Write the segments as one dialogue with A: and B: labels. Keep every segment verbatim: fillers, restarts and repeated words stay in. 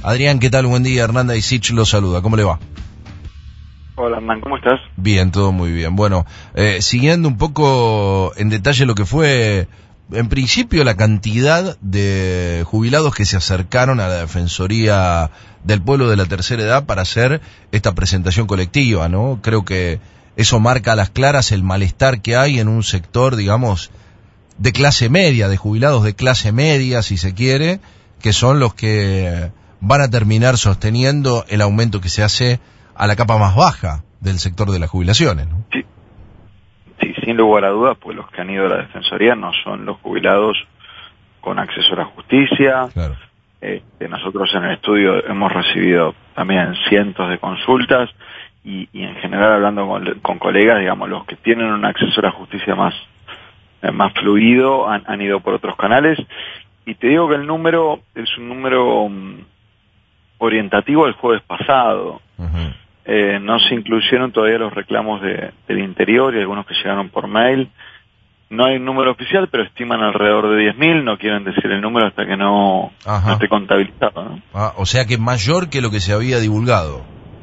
A: Adrián, ¿qué tal? Buen día. Hernanda Isich lo saluda. ¿Cómo le va?
B: Hola, Hernán, ¿cómo estás?
A: Bien, todo muy bien. Bueno, eh, siguiendo un poco en detalle lo que fue, en principio, la cantidad de jubilados que se acercaron a la Defensoría del Pueblo de la Tercera Edad para hacer esta presentación colectiva, ¿no? Creo que eso marca a las claras el malestar que hay en un sector, digamos, de clase media, de jubilados de clase media, si se quiere, que son los que van a terminar sosteniendo el aumento que se hace a la capa más baja del sector de las jubilaciones, ¿no?
B: Sí, sí, sin lugar a dudas, pues los que han ido a la Defensoría no son los jubilados con acceso a la justicia.
A: Claro.
B: Este, nosotros en el estudio hemos recibido también cientos de consultas y, y en general hablando con, con colegas, digamos, los que tienen un acceso a la justicia más, eh, más fluido han, han ido por otros canales. Y te digo que el número es un número um, orientativo al jueves pasado.
A: Uh-huh.
B: Eh, no se incluyeron todavía los reclamos de, del interior y algunos que llegaron por mail. No hay un número oficial, pero estiman alrededor de diez mil. No quieren decir el número hasta que no, no esté contabilizado, ¿no?
A: Ah, o sea que mayor que lo que se había divulgado.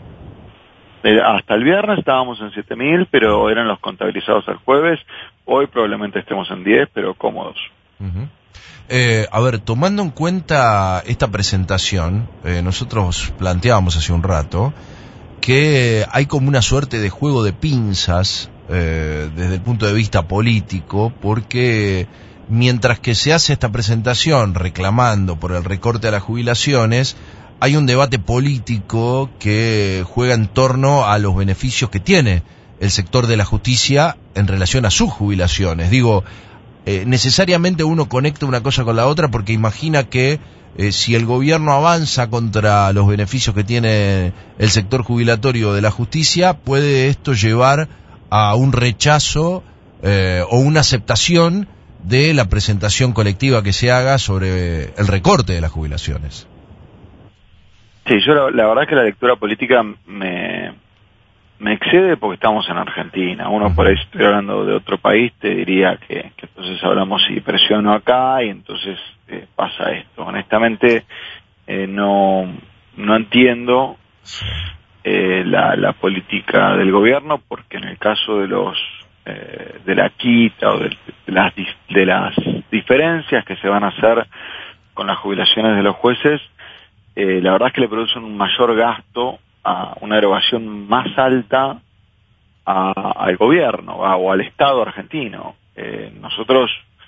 B: Eh, hasta el viernes estábamos en siete mil, pero eran los contabilizados el jueves. Hoy probablemente estemos en diez, pero cómodos.
A: Uh-huh. Eh, a ver, tomando en cuenta esta presentación, eh, nosotros planteábamos hace un rato que hay como una suerte de juego de pinzas eh, desde el punto de vista político, porque mientras que se hace esta presentación reclamando por el recorte a las jubilaciones, hay un debate político que juega en torno a los beneficios que tiene el sector de la justicia en relación a sus jubilaciones. Digo, eh, necesariamente uno conecta una cosa con la otra porque imagina que Eh, si el gobierno avanza contra los beneficios que tiene el sector jubilatorio de la justicia, puede esto llevar a un rechazo eh, o una aceptación de la presentación colectiva que se haga sobre el recorte de las jubilaciones.
B: Sí, yo la, la verdad es que la lectura política me, me excede porque estamos en Argentina. Uno uh-huh. por ahí, si estoy hablando de otro país, te diría que, que entonces hablamos si presiono acá y entonces eh, pasa esto. Honestamente, eh, no, no entiendo eh, la, la política del gobierno, porque en el caso de los eh, de la quita o de, de, las, de las diferencias que se van a hacer con las jubilaciones de los jueces, eh, la verdad es que le producen un mayor gasto, a una erogación más alta a, al gobierno a, o al Estado argentino. Eh, nosotros,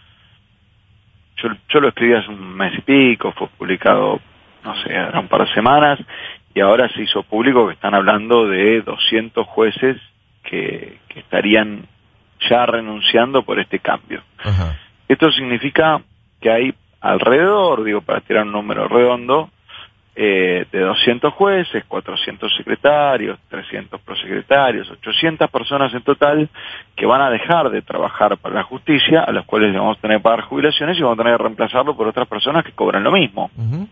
B: yo, yo lo escribí hace un mes y pico, fue publicado, no sé, era un par de semanas, y ahora se hizo público que están hablando de doscientos jueces que, que estarían ya renunciando por este cambio. Uh-huh. Esto significa que hay alrededor, digo, para tirar un número redondo, Eh, de doscientos jueces, cuatrocientos secretarios, trescientos prosecretarios, ochocientas personas en total que van a dejar de trabajar para la justicia, a las cuales le vamos a tener que pagar jubilaciones y vamos a tener que reemplazarlo por otras personas que cobran lo mismo. Uh-huh.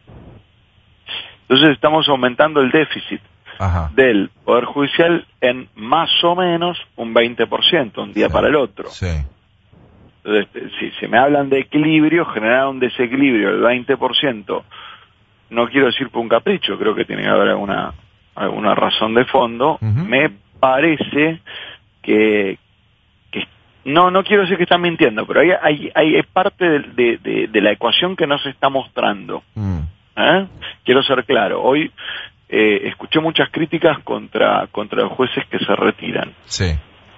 B: Entonces estamos aumentando el déficit Ajá. del Poder Judicial en más o menos un veinte por ciento, un día sí. para el otro. Sí. Entonces, si se me hablan de equilibrio, generar un desequilibrio del veinte por ciento, no quiero decir por un capricho, creo que tiene que haber alguna, alguna razón de fondo. Uh-huh. Me parece que, que no no quiero decir que están mintiendo, pero hay hay, hay parte de, de, de, de la ecuación que no se está mostrando. Uh-huh. ¿Eh? Quiero ser claro. Hoy eh, escuché muchas críticas contra contra los jueces que se retiran. Sí.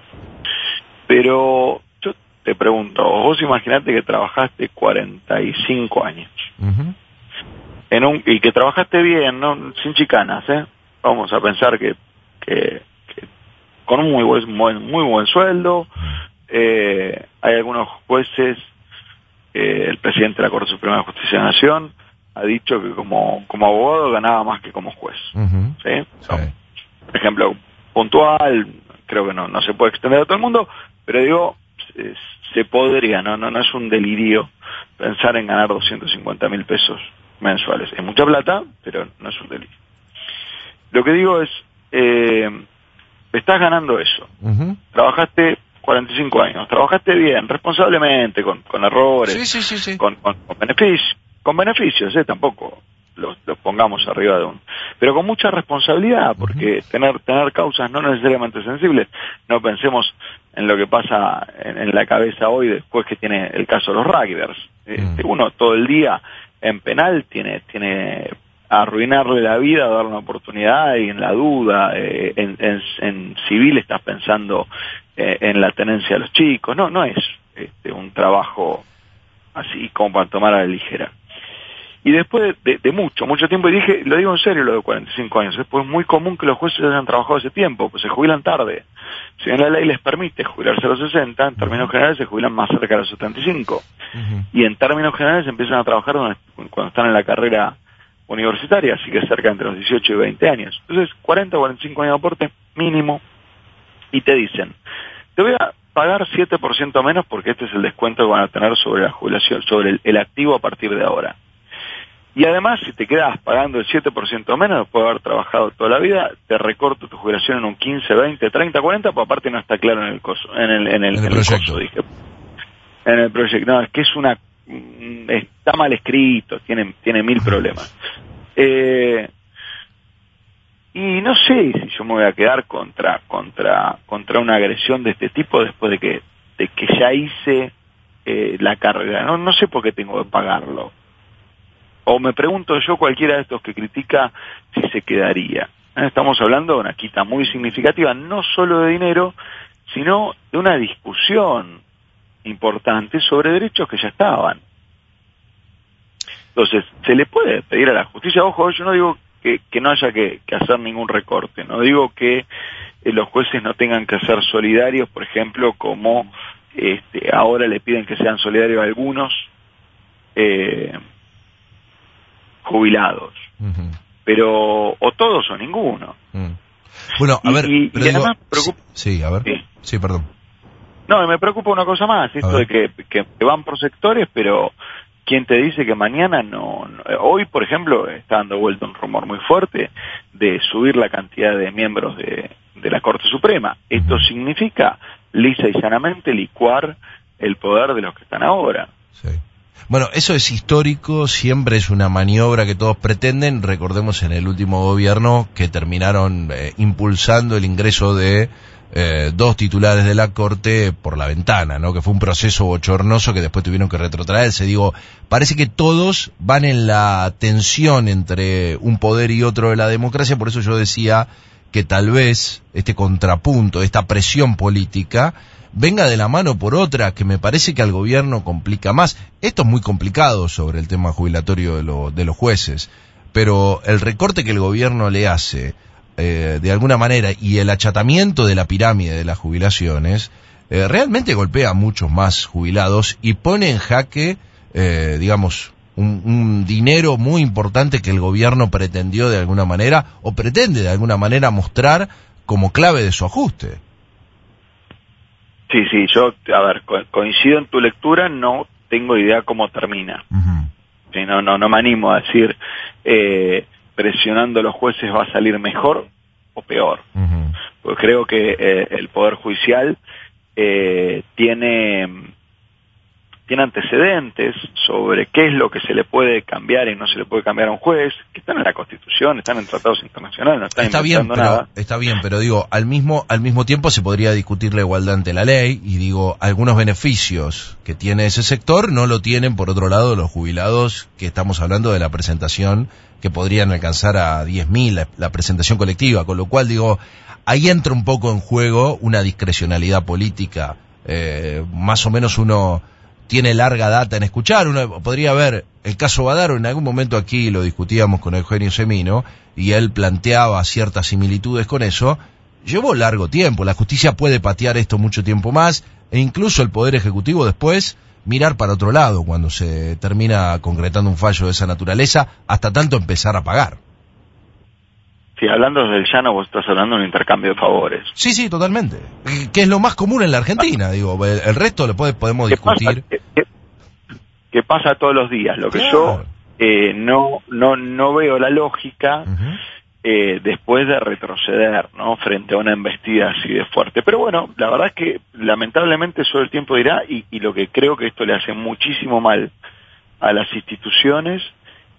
B: Pero yo te pregunto, vos imaginate que trabajaste cuarenta y cinco años. Uh-huh. En un, y que trabajaste bien, no sin chicanas, ¿eh? Vamos a pensar que, que, que con un muy buen, muy, muy buen sueldo. Eh, hay algunos jueces, eh, el presidente de la Corte Suprema de Justicia de la Nación ha dicho que como, como abogado ganaba más que como juez. Uh-huh. ¿Sí? So, sí. Por ejemplo, puntual, creo que no, no se puede extender a todo el mundo, pero digo, se, se podría, no, no, no es un delirio pensar en ganar doscientos cincuenta mil pesos mensuales. Es mucha plata, pero no es un delito. Lo que digo es, eh, estás ganando eso. Uh-huh. Trabajaste cuarenta y cinco años, trabajaste bien, responsablemente, con, con errores, sí, sí, sí, sí. Con, con, con beneficios, con beneficios, eh, tampoco. los, los pongamos arriba de un... Pero con mucha responsabilidad, porque uh-huh. tener tener causas no necesariamente sensibles. No pensemos en lo que pasa en, en la cabeza hoy después que tiene el caso de los rugbyers. Uh-huh. Este, uno todo el día en penal tiene tiene arruinarle la vida, darle una oportunidad, y en la duda, eh, en, en, en civil estás pensando eh, en la tenencia de los chicos. No, no es este, un trabajo así como para tomar a la ligera. Y después de, de, de mucho, mucho tiempo, y dije, lo digo en serio, lo de cuarenta y cinco años, es pues muy común que los jueces hayan trabajado ese tiempo, pues se jubilan tarde. Si bien la ley les permite jubilarse a los sesenta, en términos generales se jubilan más cerca de los setenta y cinco. Uh-huh. Y en términos generales empiezan a trabajar cuando están en la carrera universitaria, así que cerca entre los dieciocho y veinte años. Entonces, cuarenta o cuarenta y cinco años de aporte mínimo, y te dicen, te voy a pagar siete por ciento menos porque este es el descuento que van a tener sobre la jubilación, sobre el, el activo a partir de ahora. Y además, si te quedas pagando el siete por ciento menos, después de haber trabajado toda la vida, te recorto tu jubilación en un quince, veinte, treinta, cuarenta, pues aparte no está claro en el coso, en el, en el,
A: en el,
B: en el
A: proyecto.
B: Coso, dije. En el proyecto, no, es que es una, está mal escrito, tiene, tiene mil problemas. Eh, y no sé si yo me voy a quedar contra, contra, contra una agresión de este tipo después de que, de que ya hice eh, la carrera. No, no sé por qué tengo que pagarlo. O me pregunto yo, cualquiera de estos que critica, si se quedaría. Estamos hablando de una quita muy significativa, no solo de dinero, sino de una discusión importante sobre derechos que ya estaban. Entonces, se le puede pedir a la justicia, ojo, yo no digo que, que no haya que, que hacer ningún recorte, no digo que eh, los jueces no tengan que ser solidarios, por ejemplo, como este, ahora le piden que sean solidarios a algunos, eh, jubilados, uh-huh. pero o todos o ninguno.
A: Uh-huh. Bueno, a
B: y,
A: ver,
B: y,
A: pero
B: y
A: digo,
B: además preocupa,
A: sí, sí, a ver, sí, sí perdón.
B: No, me preocupa una cosa más, esto de que, que, que van por sectores, pero ¿quién te dice que mañana no, no? Hoy, por ejemplo, está dando vuelta un rumor muy fuerte de subir la cantidad de miembros de, de la Corte Suprema. Esto uh-huh. significa lisa y sanamente licuar el poder de los que están ahora.
A: Sí. Bueno, eso es histórico, siempre es una maniobra que todos pretenden. Recordemos en el último gobierno que terminaron eh, impulsando el ingreso de eh, dos titulares de la Corte por la ventana, ¿no? Que fue un proceso bochornoso que después tuvieron que retrotraerse. Digo, parece que todos van en la tensión entre un poder y otro de la democracia, por eso yo decía que tal vez este contrapunto, esta presión política, venga de la mano por otra que me parece que al gobierno complica más. Esto es muy complicado sobre el tema jubilatorio de, lo, de los jueces, pero el recorte que el gobierno le hace eh, de alguna manera y el achatamiento de la pirámide de las jubilaciones eh, realmente golpea a muchos más jubilados y pone en jaque, eh, digamos, un, un dinero muy importante que el gobierno pretendió de alguna manera o pretende de alguna manera mostrar como clave de su ajuste.
B: Sí, sí, yo, a ver, co- coincido en tu lectura, no tengo idea cómo termina. Uh-huh. Sí, no, no, no me animo a decir, eh, presionando a los jueces va a salir mejor o peor. Uh-huh. Porque creo que eh, el Poder Judicial eh, tiene, tiene antecedentes sobre qué es lo que se le puede cambiar y no se le puede cambiar a un juez, que están en la Constitución, están en tratados internacionales, no están
A: está bien, pero,
B: nada.
A: Está bien, pero digo, al mismo, al mismo tiempo se podría discutir la igualdad ante la ley, y digo, algunos beneficios que tiene ese sector no lo tienen, por otro lado, los jubilados, que estamos hablando de la presentación, que podrían alcanzar a diez mil, la, la presentación colectiva, con lo cual, digo, ahí entra un poco en juego una discrecionalidad política, eh, más o menos uno tiene larga data en escuchar. Uno podría ver el caso Badaro, en algún momento aquí lo discutíamos con Eugenio Semino, y él planteaba ciertas similitudes con eso. Llevó largo tiempo, la justicia puede patear esto mucho tiempo más, e incluso el Poder Ejecutivo después mirar para otro lado cuando se termina concretando un fallo de esa naturaleza, hasta tanto empezar a pagar.
B: Sí, hablando del llano, vos estás hablando de un intercambio de favores.
A: Sí, sí, totalmente. Que es lo más común en la Argentina, ah. digo, el, el resto lo puede, podemos discutir.
B: ¿Qué pasa, qué, qué pasa todos los días? Lo que claro. yo eh, no, no, no veo la lógica uh-huh. eh, después de retroceder, ¿no? Frente a una embestida así de fuerte. Pero bueno, la verdad es que lamentablemente solo el tiempo dirá, y, y lo que creo que esto le hace muchísimo mal a las instituciones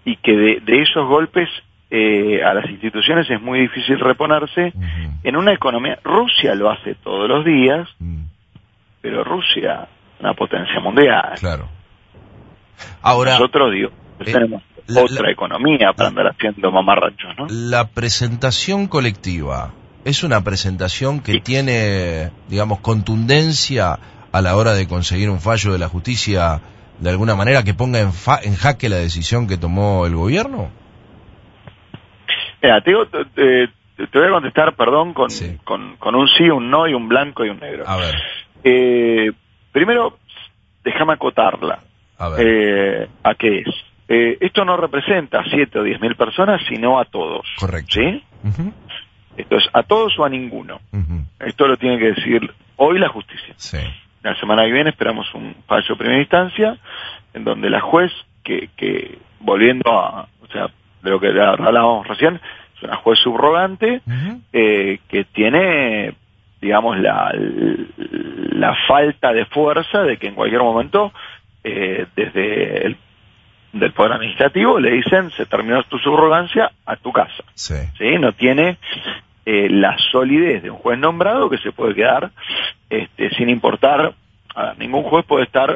B: y que de, de esos golpes eh, a las instituciones es muy difícil reponerse uh-huh. en una economía. Rusia lo hace todos los días, uh-huh. pero Rusia es una potencia mundial.
A: Claro. Ahora,
B: nosotros, digo, eh, tenemos la, otra la, economía para la, andar haciendo mamarrachos, ¿no?
A: La presentación colectiva es una presentación que sí. tiene, digamos, contundencia a la hora de conseguir un fallo de la justicia, de alguna manera que ponga en, fa en jaque la decisión que tomó el gobierno.
B: Mira, te, digo, te, te voy a contestar, perdón, con, sí. con, con un sí, un no y un blanco y un negro.
A: A ver.
B: Eh, primero, déjame acotarla.
A: A ver.
B: Eh, ¿A qué es? Eh, esto no representa a siete o diez mil personas, sino a todos.
A: Correcto.
B: ¿Sí?
A: Uh-huh.
B: Esto es a todos o a ninguno.
A: Uh-huh.
B: Esto lo tiene que decir hoy la justicia.
A: Sí.
B: La semana que viene esperamos un fallo de primera instancia, en donde la juez, que, que volviendo a, o sea, de lo que hablábamos recién, es una juez subrogante, uh-huh. eh, que tiene, digamos, la, la falta de fuerza de que en cualquier momento, eh, desde el del Poder Administrativo le dicen, se terminó tu subrogancia, a tu casa.
A: Sí.
B: ¿Sí? No tiene eh, la solidez de un juez nombrado que se puede quedar este, sin importar. A ver, ningún juez puede estar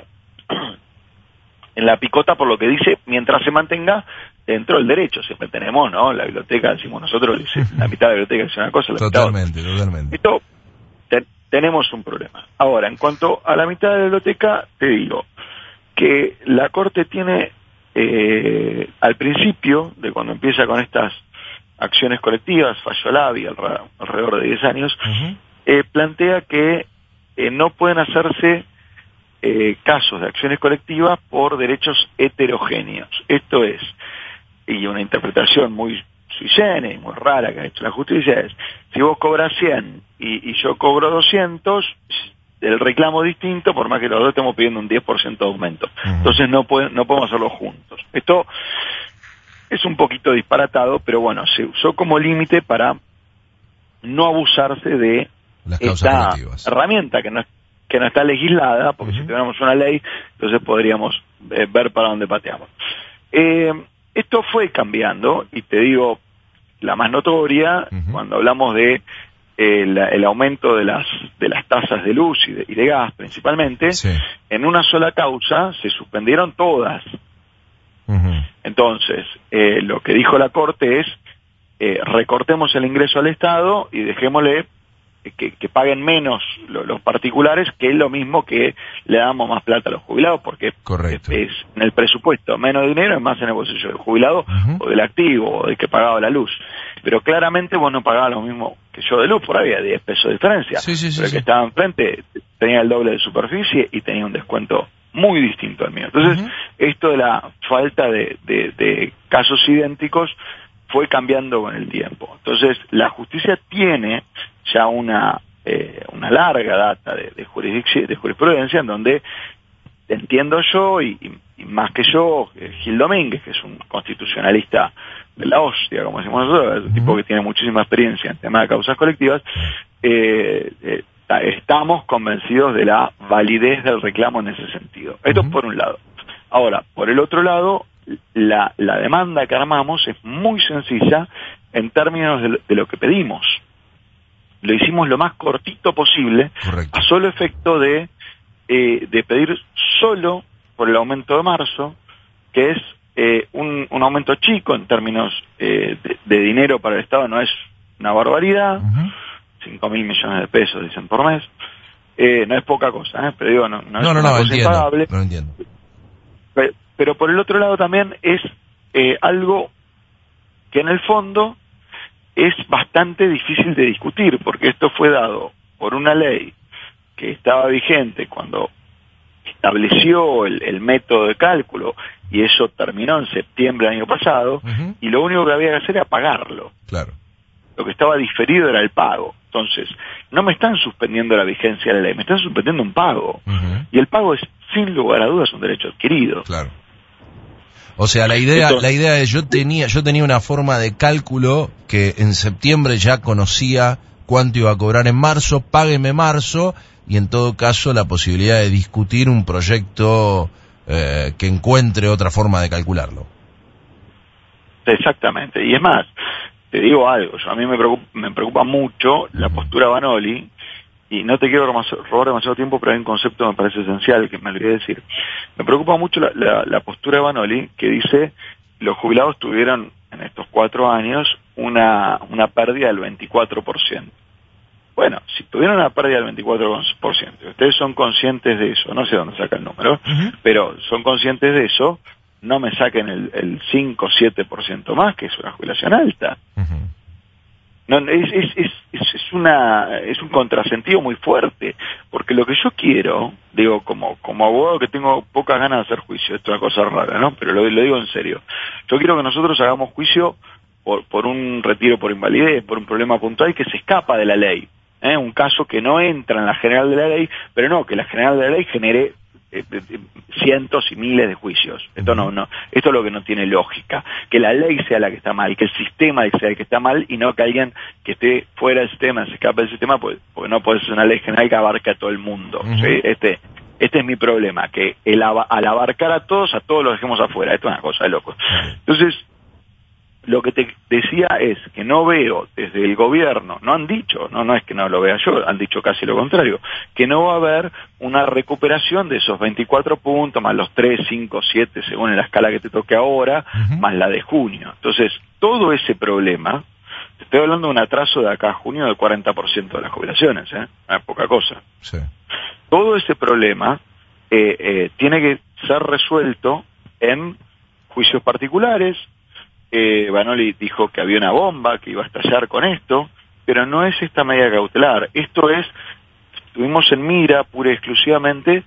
B: en la picota por lo que dice mientras se mantenga dentro del derecho. Siempre tenemos, ¿no? La biblioteca, decimos nosotros, dice, la mitad de la biblioteca dice una cosa, la
A: totalmente,
B: mitad
A: totalmente.
B: Esto, te, tenemos un problema. Ahora, en cuanto a la mitad de la biblioteca, te digo que la Corte tiene Eh, al principio, de cuando empieza con estas acciones colectivas, fallo Lavi, alrededor de diez años, uh-huh. eh, plantea que eh, no pueden hacerse eh, casos de acciones colectivas por derechos heterogéneos. Esto es, y una interpretación muy sui generis, muy rara que ha hecho la justicia, es, si vos cobras cien y, y yo cobro doscientos, el reclamo distinto, por más que los dos estemos pidiendo un diez por ciento de aumento. Uh-huh. Entonces no, puede, no podemos hacerlo juntos. Esto es un poquito disparatado, pero bueno, se usó como límite para no abusarse de
A: Las
B: esta
A: colectivas.
B: herramienta que no, que no está legislada, porque uh-huh. si tuviéramos una ley, entonces podríamos eh, ver para dónde pateamos. Eh, esto fue cambiando, y te digo, la más notoria, uh-huh. cuando hablamos de El, el aumento de las de las tasas de luz y de, y de gas principalmente,
A: sí.
B: en una sola causa se suspendieron todas.
A: Uh-huh.
B: Entonces, eh, lo que dijo la Corte es, eh, recortemos el ingreso al Estado y dejémosle eh, que, que paguen menos lo, los particulares, que es lo mismo que le damos más plata a los jubilados, porque
A: Correcto.
B: Es, es en el presupuesto menos dinero, es más en el bolsillo del jubilado uh-huh. o del activo o del que pagaba la luz. Pero claramente vos no pagabas lo mismo que yo de luz, por ahí había diez pesos de diferencia.
A: Sí, sí, sí,
B: pero el
A: sí.
B: que estaba enfrente tenía el doble de superficie y tenía un descuento muy distinto al mío. Entonces, uh-huh. esto de la falta de, de, de casos idénticos fue cambiando con el tiempo. Entonces, la justicia tiene ya una eh, una larga data de, de, jurisdicción, de jurisprudencia en donde entiendo yo, y, y, y más que yo, eh, Gil Domínguez, que es un constitucionalista de la hostia, como decimos nosotros, es un uh-huh. tipo que tiene muchísima experiencia en temas de causas colectivas, eh, eh, estamos convencidos de la validez del reclamo en ese sentido. Esto uh-huh. por un lado. Ahora, por el otro lado, la, la demanda que armamos es muy sencilla en términos de lo, de lo que pedimos. Lo hicimos lo más cortito posible,
A: Correcto.
B: a solo efecto de, eh, de pedir solo por el aumento de marzo, que es eh, un, un aumento chico en términos eh, de, de dinero para el Estado, no es una barbaridad, uh-huh. cinco mil millones de pesos dicen por mes, eh, no es poca cosa, ¿eh? Pero digo, no, no,
A: no
B: es
A: no,
B: una
A: no,
B: cosa
A: entiendo,
B: impagable.
A: No entiendo.
B: Pero, pero por el otro lado también es eh, algo que en el fondo es bastante difícil de discutir, porque esto fue dado por una ley que estaba vigente cuando estableció el, el método de cálculo, y eso terminó en septiembre del año pasado, uh-huh. y lo único que había que hacer era pagarlo.
A: Claro.
B: Lo que estaba diferido era el pago. Entonces, no me están suspendiendo la vigencia de la ley, me están suspendiendo un pago. Uh-huh. Y el pago es, sin lugar a dudas, un derecho adquirido.
A: Claro. O sea, la idea,
B: Entonces,
A: la idea es, yo tenía, yo tenía una forma de cálculo que en septiembre ya conocía cuánto iba a cobrar en marzo, págueme marzo, y en todo caso la posibilidad de discutir un proyecto eh, que encuentre otra forma de calcularlo.
B: Exactamente, y es más, te digo algo, yo, a mí me preocupa, me preocupa mucho la postura Vanoli, y no te quiero robar demasiado tiempo, pero hay un concepto que me parece esencial, que me olvidé decir. Me preocupa mucho la, la, la postura de Vanoli, que dice, los jubilados tuvieron en estos cuatro años una, una pérdida del veinticuatro por ciento. Bueno, si tuvieron una pérdida del veinticuatro por ciento, ustedes son conscientes de eso, no sé dónde saca el número, uh-huh. pero son conscientes de eso, no me saquen el, el cinco o siete por ciento más, que es una jubilación alta. Uh-huh. No, es, es, es, es, una, es un contrasentido muy fuerte, porque lo que yo quiero, digo, como, como abogado que tengo pocas ganas de hacer juicio, esto es una cosa rara, ¿no? Pero lo, lo digo en serio. Yo quiero que nosotros hagamos juicio por, por un retiro por invalidez, por un problema puntual que se escapa de la ley. ¿eh? Un caso que no entra en la general de la ley, pero no, que la general de la ley genere eh, eh, cientos y miles de juicios. Esto no, no, esto es lo que no tiene lógica. Que la ley sea la que está mal, que el sistema sea el que está mal, y no que alguien que esté fuera del sistema, se escape del sistema, pues, porque no puede ser una ley general que abarque a todo el mundo. Uh-huh. ¿sí? Este, este es mi problema, que el, al abarcar a todos, a todos los dejemos afuera. Esto es una cosa de locos. Entonces, lo que te decía es que no veo desde el gobierno, no han dicho, no no es que no lo vea yo, han dicho casi lo contrario, que no va a haber una recuperación de esos veinticuatro puntos, más los tres, cinco, siete, según en la escala que te toque ahora, uh-huh. más la de junio. Entonces, todo ese problema, te estoy hablando de un atraso de acá a junio del cuarenta por ciento de las jubilaciones, ¿eh? No es poca cosa.
A: Sí.
B: Todo ese problema eh, eh, tiene que ser resuelto en juicios particulares. Eh, Vanoli dijo que había una bomba que iba a estallar con esto, pero no es esta medida cautelar. Esto es, tuvimos en mira pura y exclusivamente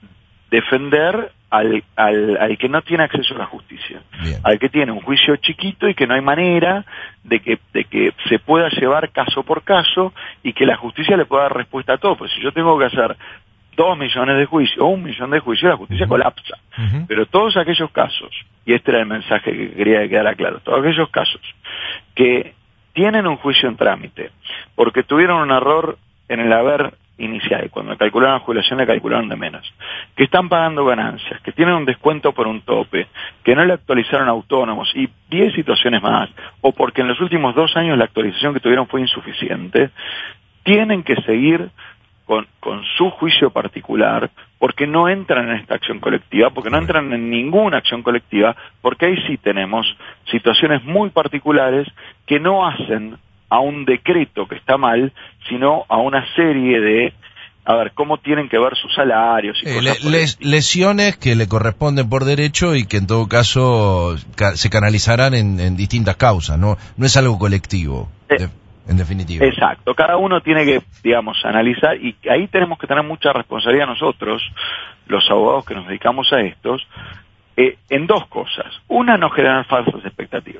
B: defender al, al, al que no tiene acceso a la justicia. Bien. Al que tiene un juicio chiquito y que no hay manera de que, de que se pueda llevar caso por caso y que la justicia le pueda dar respuesta a todo. Pues si yo tengo que hacer dos millones de juicios o un millón de juicios, la justicia uh-huh. colapsa. Uh-huh. Pero todos aquellos casos, y este era el mensaje que quería que quedara claro, todos aquellos casos que tienen un juicio en trámite porque tuvieron un error en el haber inicial, cuando calcularon la jubilación le calcularon de menos, que están pagando ganancias, que tienen un descuento por un tope, que no le actualizaron autónomos y diez situaciones más, o porque en los últimos dos años la actualización que tuvieron fue insuficiente, tienen que seguir Con, con su juicio particular, porque no entran en esta acción colectiva, porque no entran en ninguna acción colectiva, porque ahí sí tenemos situaciones muy particulares que no hacen a un decreto que está mal, sino a una serie de, a ver, cómo tienen que ver sus salarios y
A: eh,
B: cosas
A: le, les, lesiones que le corresponden por derecho y que en todo caso ca se canalizarán en, en distintas causas, ¿no? No es algo colectivo. Eh. De En definitiva.
B: Exacto, cada uno tiene que, digamos, analizar, y ahí tenemos que tener mucha responsabilidad nosotros, los abogados que nos dedicamos a estos, eh, en dos cosas. Una, no generar falsas expectativas.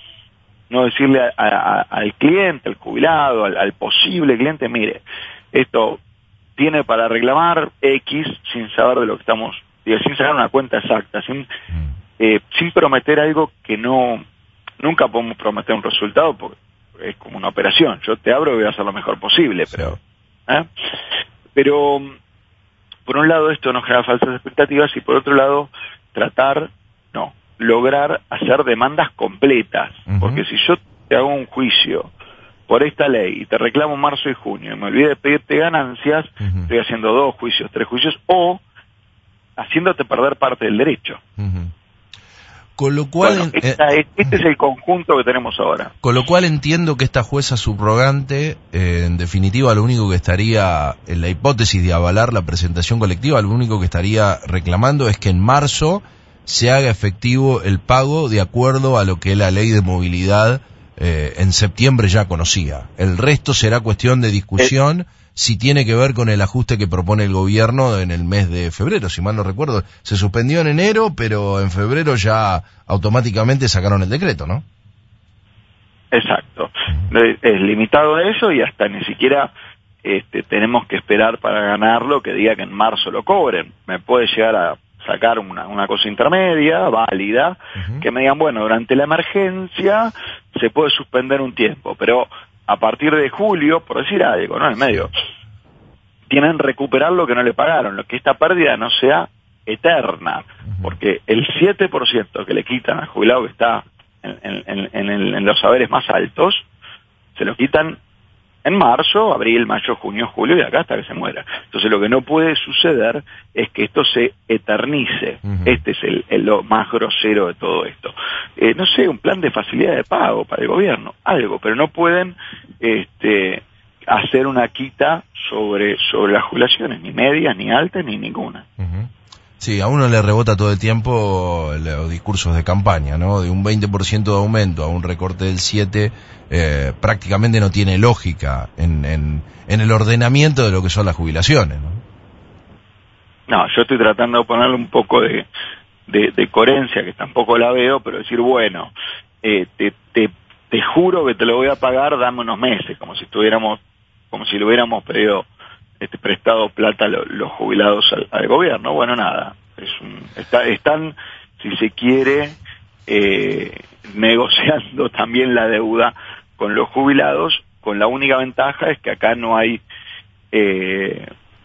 B: No decirle a, a, al cliente, al jubilado, al, al posible cliente, mire, esto tiene para reclamar X sin saber de lo que estamos, digo, sin sacar una cuenta exacta, sin, eh, sin prometer algo que no, nunca podemos prometer un resultado, porque es como una operación, yo te abro y voy a hacer lo mejor posible, pero ¿eh? pero por un lado esto no genera falsas expectativas y por otro lado tratar, no, lograr hacer demandas completas, uh-huh. porque si yo te hago un juicio por esta ley y te reclamo marzo y junio y me olvidé de pedirte ganancias, uh-huh. estoy haciendo dos juicios, tres juicios, o haciéndote perder parte del derecho. Uh-huh.
A: Con lo cual,
B: bueno, esta, eh, este es el conjunto que tenemos ahora.
A: Con lo cual entiendo que esta jueza subrogante, eh, en definitiva, lo único que estaría, en la hipótesis de avalar la presentación colectiva, lo único que estaría reclamando es que en marzo se haga efectivo el pago de acuerdo a lo que la ley de movilidad eh, en septiembre ya conocía. El resto será cuestión de discusión. Eh, si tiene que ver con el ajuste que propone el gobierno en el mes de febrero, si mal no recuerdo. Se suspendió en enero, pero en febrero ya automáticamente sacaron el decreto, ¿no?
B: Exacto. Es limitado a eso y hasta ni siquiera este, tenemos que esperar para ganarlo que diga que en marzo lo cobren. Me puede llegar a sacar una, una cosa intermedia, válida, uh-huh. que me digan, bueno, durante la emergencia se puede suspender un tiempo, pero a partir de julio, por decir algo, ¿no? En medio, tienen que recuperar lo que no le pagaron, lo que esta pérdida no sea eterna, uh-huh. porque el siete por ciento que le quitan al jubilado que está en, en, en, el, en los saberes más altos, se los quitan en marzo, abril, mayo, junio, julio y acá hasta que se muera. Entonces lo que no puede suceder es que esto se eternice. Uh-huh. Este es el, el, lo más grosero de todo esto. Eh, no sé, un plan de facilidad de pago para el gobierno, algo, pero no pueden este, hacer una quita sobre, sobre las jubilaciones, ni medias, ni altas, ni ninguna.
A: Uh-huh. Sí, a uno le rebota todo el tiempo los discursos de campaña, ¿no? De un veinte por ciento de aumento a un recorte del siete por ciento, eh, prácticamente no tiene lógica en, en, en el ordenamiento de lo que son las jubilaciones, ¿no?
B: No, yo estoy tratando de ponerle un poco de, de, de coherencia, que tampoco la veo, pero decir, bueno, eh, te, te, te juro que te lo voy a pagar, dame unos meses, como si estuviéramos, como si le hubiéramos pedido Este, prestado plata a lo, los jubilados al, al gobierno. Bueno, nada, es un, está, están, si se quiere, eh, negociando también la deuda con los jubilados, con la única ventaja es que acá no hay, eh,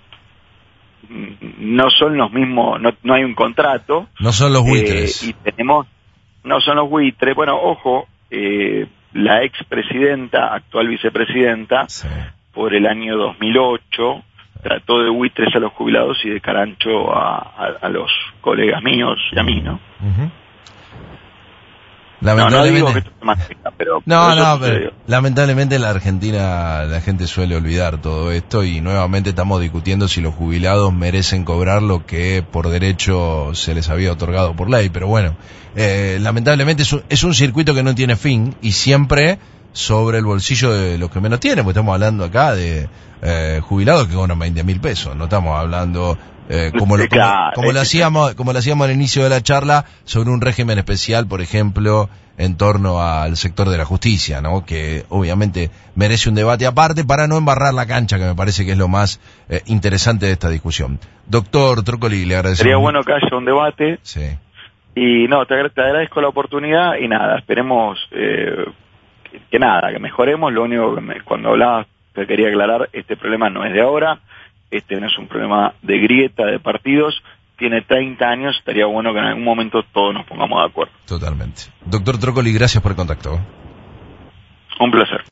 B: no son los mismos, no, no hay un contrato.
A: No son los buitres.
B: Eh, y tenemos, no son los buitres. Bueno, ojo, eh, la expresidenta, actual vicepresidenta, sí, por el año dos mil ocho, trató de buitres a los jubilados y de carancho a, a, a los colegas míos y a mí, ¿no? Uh-huh.
A: Lamentablemente...
B: No, no digo que esto se mantenga, pero...
A: No, no, pero lamentablemente en la Argentina la gente suele olvidar todo esto y nuevamente estamos discutiendo si los jubilados merecen cobrar lo que por derecho se les había otorgado por ley, pero bueno, eh, lamentablemente es un, es un circuito que no tiene fin y siempre sobre el bolsillo de los que menos tienen, porque estamos hablando acá de eh, jubilados que cobran veinte mil pesos, no estamos hablando eh, como, lo, como, como lo hacíamos como lo hacíamos al inicio de la charla sobre un régimen especial, por ejemplo, en torno al sector de la justicia, ¿no? Que obviamente merece un debate aparte para no embarrar la cancha, que me parece que es lo más eh, interesante de esta discusión. Doctor Trócoli, le agradecemos.
B: Sería bueno que haya un debate.
A: Sí.
B: Y no, te, te agradezco la oportunidad y nada, esperemos eh, que, que nada, que mejoremos. Lo único que me, cuando hablaba te quería aclarar, este problema no es de ahora, este no es un problema de grieta de partidos, tiene treinta años, estaría bueno que en algún momento todos nos pongamos de acuerdo.
A: Totalmente. Doctor Trócoli, gracias por el contacto.
B: Un placer.